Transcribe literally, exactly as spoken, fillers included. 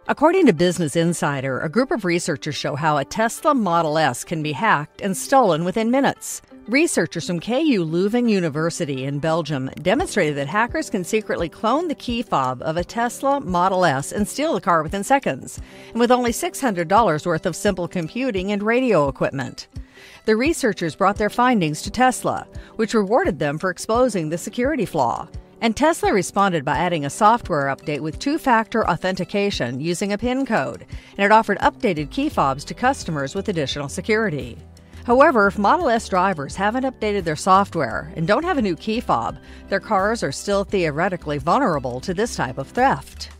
According to Business Insider, a group of researchers show how a Tesla Model S can be hacked and stolen within minutes. Researchers from K U Leuven University in Belgium demonstrated that hackers can secretly clone the key fob of a Tesla Model S and steal the car within seconds, and with only six hundred dollars worth of simple computing and radio equipment. The researchers brought their findings to Tesla, which rewarded them for exposing the security flaw. And Tesla responded by adding a software update with two-factor authentication using a PIN code, and it offered updated key fobs to customers with additional security. However, if Model S drivers haven't updated their software and don't have a new key fob, their cars are still theoretically vulnerable to this type of theft.